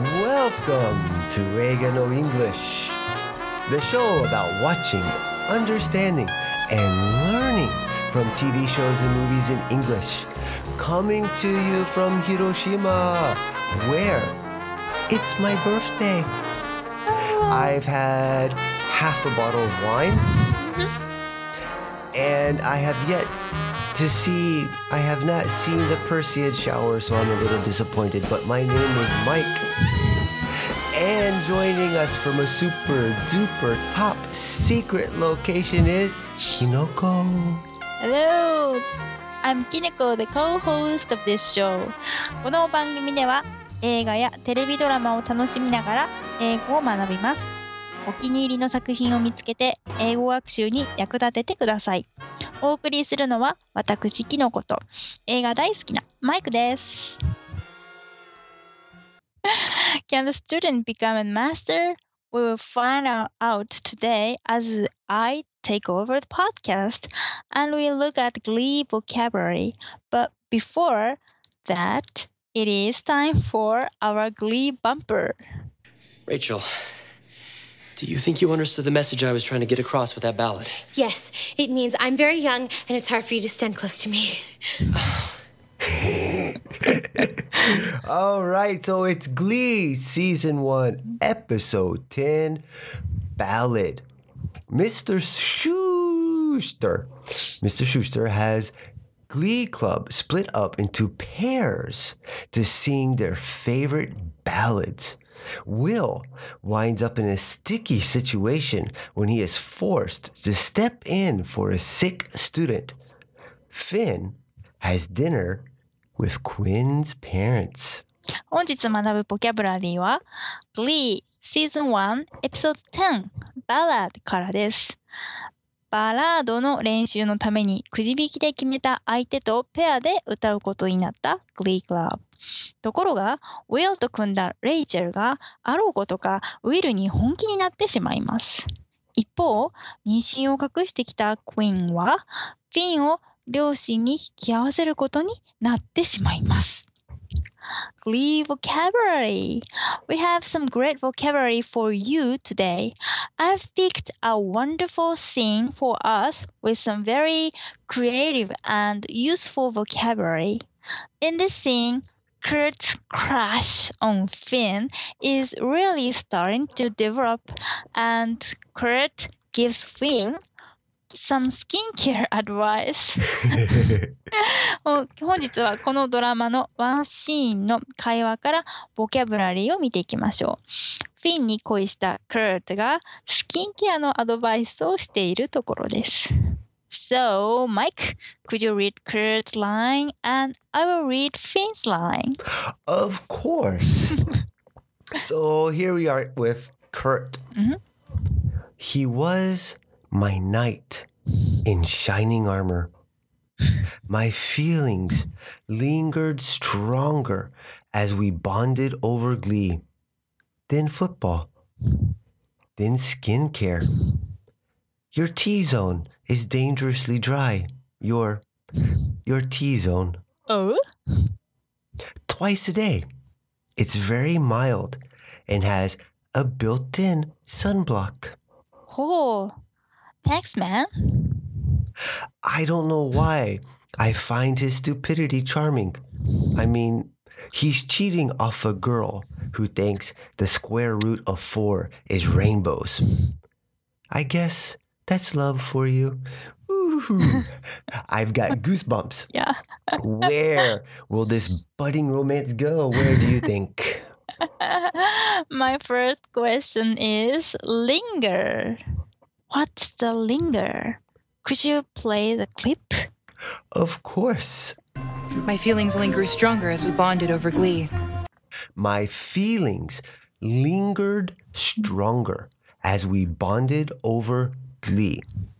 Welcome to Eiga no English, the show about watching, understanding, and learning from TV shows and movies in English. Coming to you from Hiroshima, where it's my birthday. I've had half a bottle of wine, and I have not seen the Perseid shower, so I'm a little disappointed. But my name is Mike, and joining us from a super duper top secret location is Kinoko. Hello! I'm Kineko, the co-host of this show. この番組では映画やテレビドラマを楽しみながら英語を学びます。お気に入りの作品を見つけて英語学習に役立ててください。お送りするのは私キノコと映画大好きなマイクです。Can the student become a master? We will find out today as I take over the podcast and we look at Glee vocabulary. But before that, it is time for our Glee bumper. Rachel, do you think you understood the message I was trying to get across with that ballad? Yes, it means I'm very young and it's hard for you to stand close to me. All right, so it's Glee Season 1, Episode 10, Ballad. Mr. Schuster has Glee Club split up into pairs to sing their favorite ballads. Will winds up in a sticky situation when he is forced to step in for a sick student. Finn has dinner with Quinn's parents. 本日学ぶボキャブラリーは Glee Season 1 Episode 10 Ballad からです。バラードの練習のためにくじ引きで決めた相手とペアで歌うことになった Glee Club。ところが、ウィルと組んだレイチェルがあろうことかウィルに本気になってしまいます。一方、妊娠を隠してきたクイーンはフィンを両親に引き合わせることになってしまいます。Glee vocabulary. We have some great vocabulary for you today. I've picked a wonderful scene for us with some very creative and useful vocabulary. In this scene, Kurt's crush on Finn is really starting to develop, and Kurt gives Finn some skincare advice. 本日はこのドラマのワンシーンの会話からボキャブラリーを見ていきましょう。フィンに恋したクルトがスキンケアのアドバイスをしているところです。So, Mike, could you read Kurt's line and I will read Finn's line? Of course. So here we are with Kurt. He was my knight in shining armor. My feelings lingered stronger as we bonded over Glee. Then football. Then skincare. Your T-zone is dangerously dry. Your T-zone. Oh? Twice a day. It's very mild and has a built-in sunblock. Oh, thanks, man. I don't know why I find his stupidity charming. I mean, he's cheating off a girl who thinks the square root of 4 is rainbows. I guess that's love for you. Ooh, I've got goosebumps. Yeah. Where will this budding romance go? Where do you think? My first question is linger. What's the linger? Could you play the clip? Of course. My feelings only grew stronger as we bonded over Glee. My feelings lingered stronger as we bonded over Glee.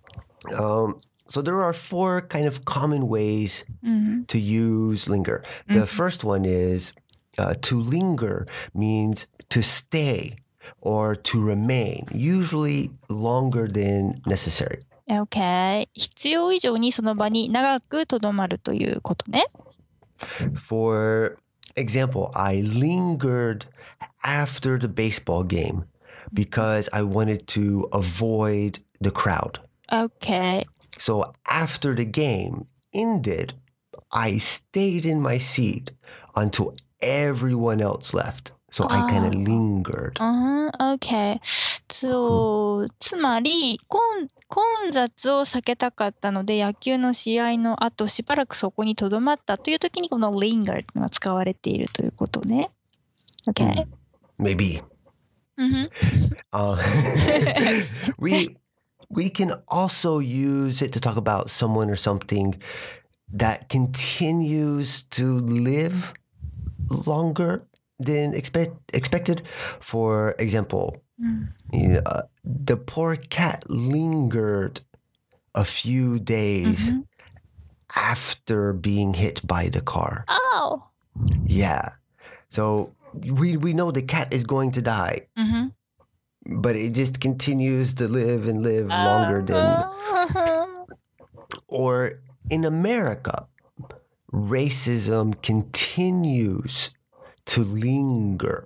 So there are 4 kind of common ways to use linger. The first one is to linger means to stay or to remain, usually longer than necessary. Okay. 必要以上にその場に長くとどまるということね。 For Example, I lingered after the baseball game because I wanted to avoid the crowd. Okay. So after the game ended, I stayed in my seat until everyone else left. So I kind of lingered. Okay. そう、つまり混雑を避けたかったので、野球の試合の後しばらくそこに留まったという時にこの linger が使われているということね。Okay. Maybe. We can also use it to talk about someone or something that continues to live longer than expected. For example, the poor cat lingered a few days after being hit by the car. Oh. Yeah. So we know the cat is going to die, but it just continues to live and live longer than. Or in America, racism continues to linger.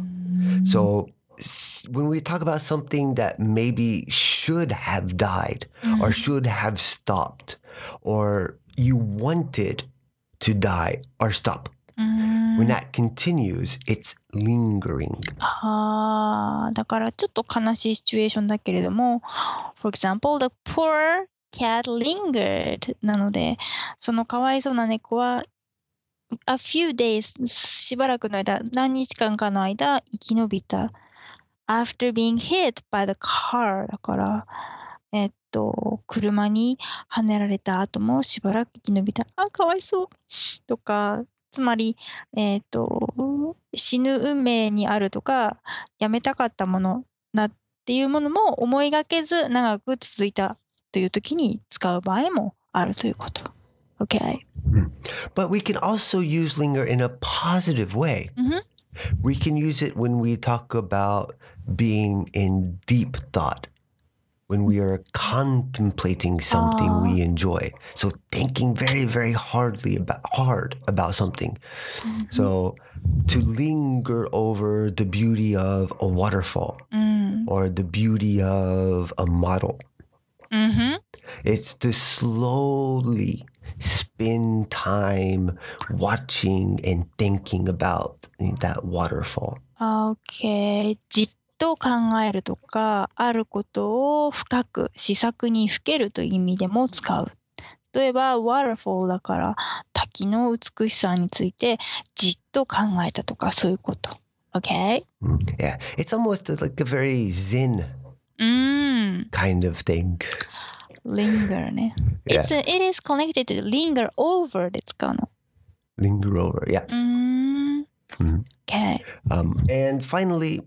So when we talk about something that maybe should have died or should have stopped, or you wanted to die or stop, when that continues, it's lingering. だからちょっと悲しいシチュエーションだけれども For example, the poor cat lingered なのでそのかわいそうな猫は a few days しばらくの間何日間かの間生き延びた after being hit by the car だから車にはねられた後もしばらく生き延びたかわいそうとかつまり、死ぬ運命にあるとかやめたかったものなっていうものも思いがけず長く続いたという時に使う場合もあるということ。Okay. But we can also use linger in a positive way. We can use it when we talk about being in deep thought. When we are contemplating something we enjoy. So thinking very, very hard about something. So to linger over the beauty of a waterfall or the beauty of a model. It's to slowly spend time watching and thinking about that waterfall. Okay. じっと考えるとかあることを深く思索にふけるという意味でも使う。例えば waterfall だから滝の美しさについてじっと考えたとかそういうこと。Okay? Yeah, it's almost like a very zen kind of thing. Linger ね。 Yeah. It is connected to linger over で使うの。 Linger over, yeah. Okay. And finally,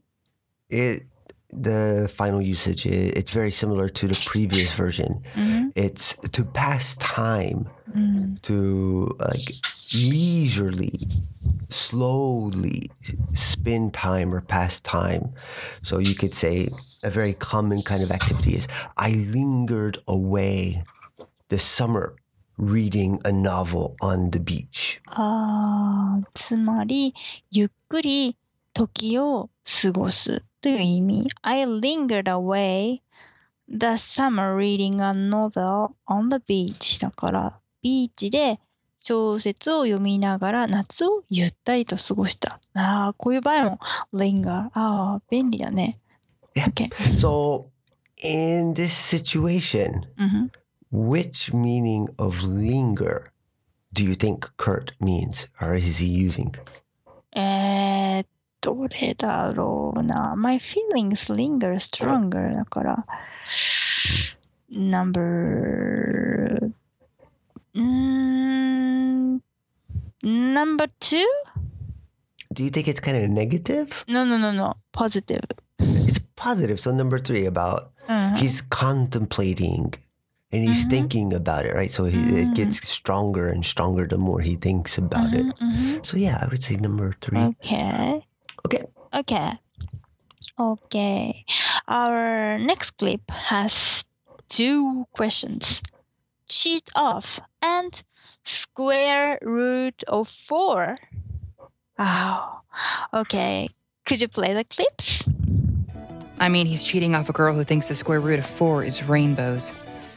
the final usage, it's very similar to the previous version. It's to pass time, to like leisurely, slowly spend time or pass time. So you could say a very common kind of activity is I lingered away the summer reading a novel on the beach. つまりゆっくり時を過ごすという意味。I lingered away the summer reading a novel on the beach だからビーチで小説を読みながら夏をゆったりと過ごした。こういう場合も linger。便利だね。 Yeah. Okay. So in this situation, which meaning of linger do you think Kurt means or is he using? どれだろうな。My feelings linger stronger だから。Number 2? Do you think it's kind of negative? No. Positive. It's positive. So number 3 about he's contemplating and he's thinking about it, right? So it gets stronger and stronger the more he thinks about it. So yeah, I would say number 3. Okay. Our next clip has 2 questions. Cheat off and square root of 4. Oh, okay. Could you play the clips? I mean, he's cheating off a girl who thinks the square root of 4 is rainbows.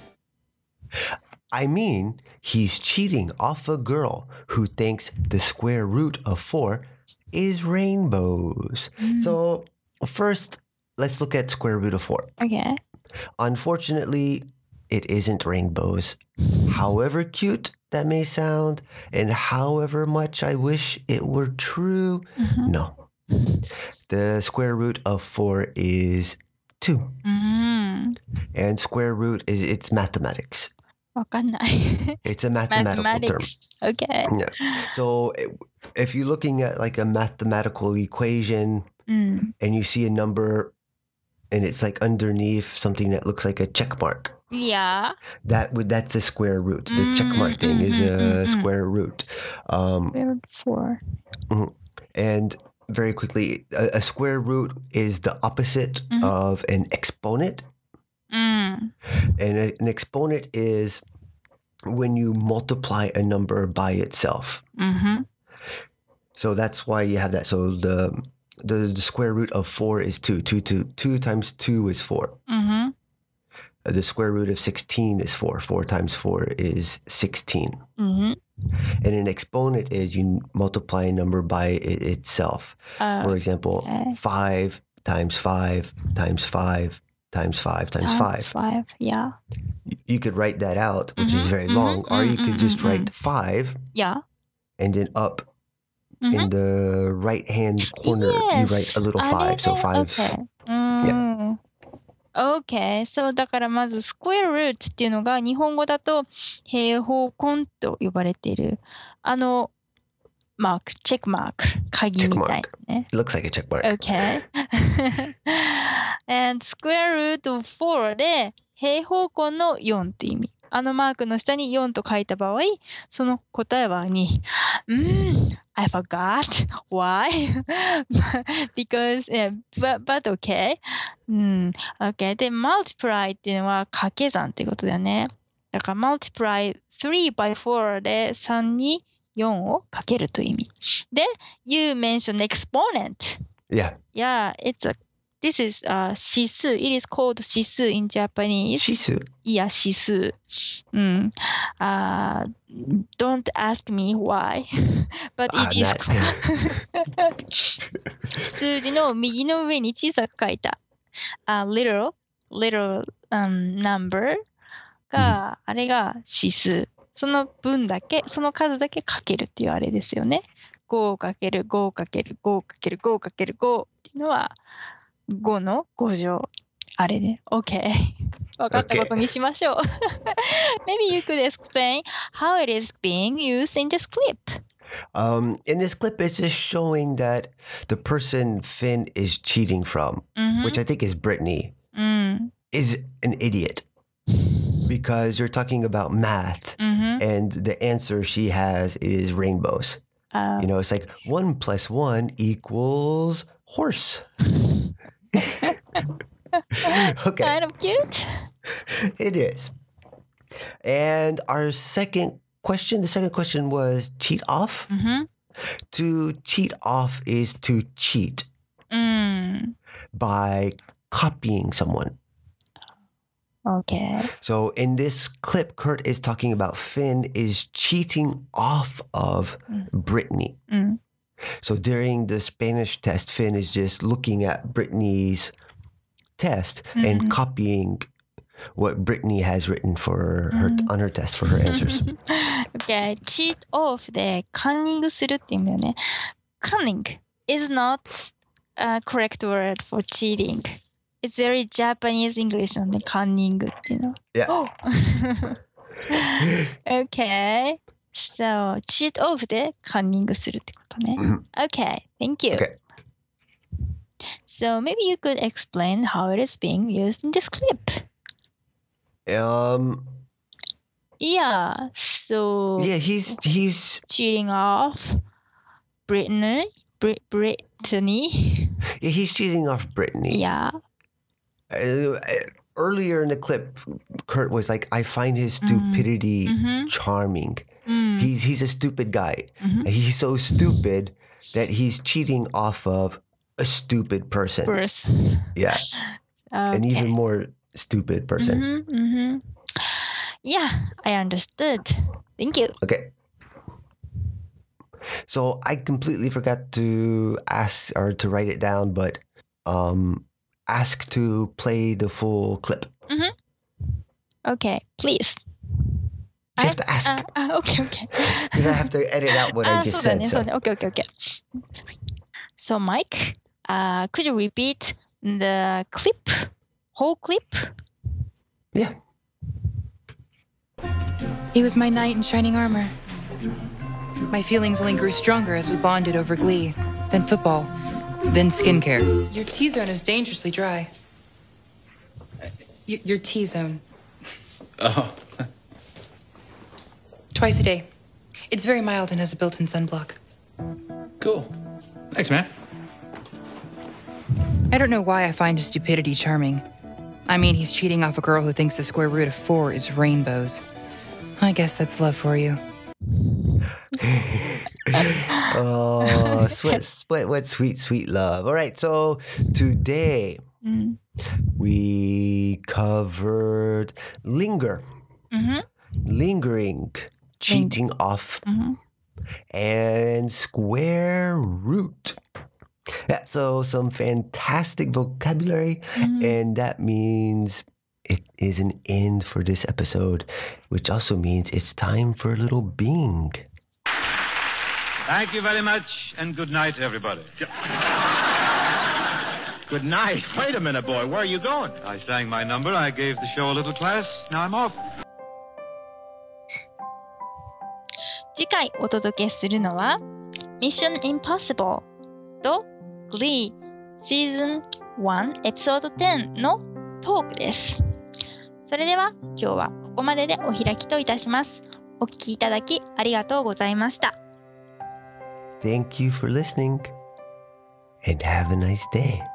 I mean, he's cheating off a girl who thinks the square root of 4 is rainbows. So first, let's look at square root of 4. Okay. Unfortunately, it isn't rainbows. However cute that may sound, and however much I wish it were true, no. The square root of 4 is 2. And square root it's mathematics. わかんない。 It's a mathematical term. Mathematics. Okay. Yeah. So if you're looking at like a mathematical equation and you see a number and it's like underneath something that looks like a check mark, Yeah. that's a square root. The check mark thing is a square root. Square root 4. And very quickly, a square root is the opposite of an exponent. And an exponent is when you multiply a number by itself. So that's why you have that. So the square root of 4 is 2. 2 times 2 is 4. The square root of 16 is 4. 4 times 4 is 16. And an exponent is you multiply a number by itself. For example, 5 times 5 times 5 times 5 times 5. 5. Yeah. You could write that out, which is very long, or you could just write 5 Yeah. and then up in the right-hand corner, you write a little 5. So 5. Okay. Okay. そうだからまずスクエアルートっていうのが日本語だと平方根と呼ばれているマーク、チェックマーク、鍵みたいなね。 It looks like a check mark. Okay. And square root of 4で平方根の4って意味。マークの下に4と書いた場合、その答えは2。I forgot. Why? Because, but okay. Okay. で、multiply っていうのは掛け算っていうことだよね。だから multiply 3 by 4で3に4をかけるという意味。で、you mentioned exponent. Yeah. Yeah, this is 指数. It is called 指数 in Japanese. 指数? Yeah, 指数. Don't ask me why. But it is called 数字の右の上に小さく書いたlittle number が、あれが指数。その分だけ、その数だけかけるっていうあれですよね。5×5×5×5×5 っていうのは5の5乗。あれね。OK。分かったことにしましょう。Maybe you could explain how it is being used in this clip. In this clip, it's just showing that the person Finn is cheating from, which I think is Brittany, is an idiot. Because you're talking about math, and the answer she has is rainbows. You know, it's like 1 + 1 equals horse. Okay. Kind of cute. It is. And our the second question was cheat off. To cheat off is to cheat by copying someone. Okay. So in this clip, Kurt is talking about Finn is cheating off of Brittany. So during the Spanish test, Finn is just looking at Brittany's test and copying what Brittany has written for her on her test for her answers. Okay. Cheat off でカンニングするって意味よね。Cunning is not a correct word for cheating. It's very Japanese English なんで、カンニングっていうの。 Yeah. Okay. So, cheat off でカンニングするってことね。Okay. Thank you. Okay. So, maybe you could explain how it is being used in this clip. Yeah, so he's cheating off Brittany. Yeah, he's cheating off Brittany. Yeah. Earlier in the clip, Kurt was like, I find his stupidity charming. He's a stupid guy. He's so stupid that he's cheating off of a stupid person. Bruce. Yeah, an even more stupid person. Yeah, I understood. Thank you. Okay. So I completely forgot to ask or to write it down, but ask to play the full clip. Okay, please. You have to ask. Okay. Because I have to edit out what I just said. So. Okay. So Mike, could you repeat the clip? Whole clip? Yeah. He was my knight in shining armor. My feelings only grew stronger as we bonded over Glee, then football, then skincare. Your T-zone is dangerously dry. Your T-zone. Oh. Twice a day. It's very mild and has a built-in sunblock. Cool. Thanks, man. I don't know why I find his stupidity charming. I mean, he's cheating off a girl who thinks the square root of 4 is rainbows. I guess that's love for you. Oh, what sweet love. All right, so today we covered lingering, cheating off, and square root. Yeah, so some fantastic vocabulary, and that means it is an end for this episode, which also means it's time for a little Bing. Thank you very much, and good night, everybody. Good night. Wait a minute, boy. Where are you going? I sang my number. I gave the show a little class. Now I'm off. 次回お届けするのは Mission Impossible と Glee Season 1 Episode 10のトークです。それでは今日はここまででお開きといたします。お聞きいただきありがとうございました。 Thank you for listening, and have a nice day.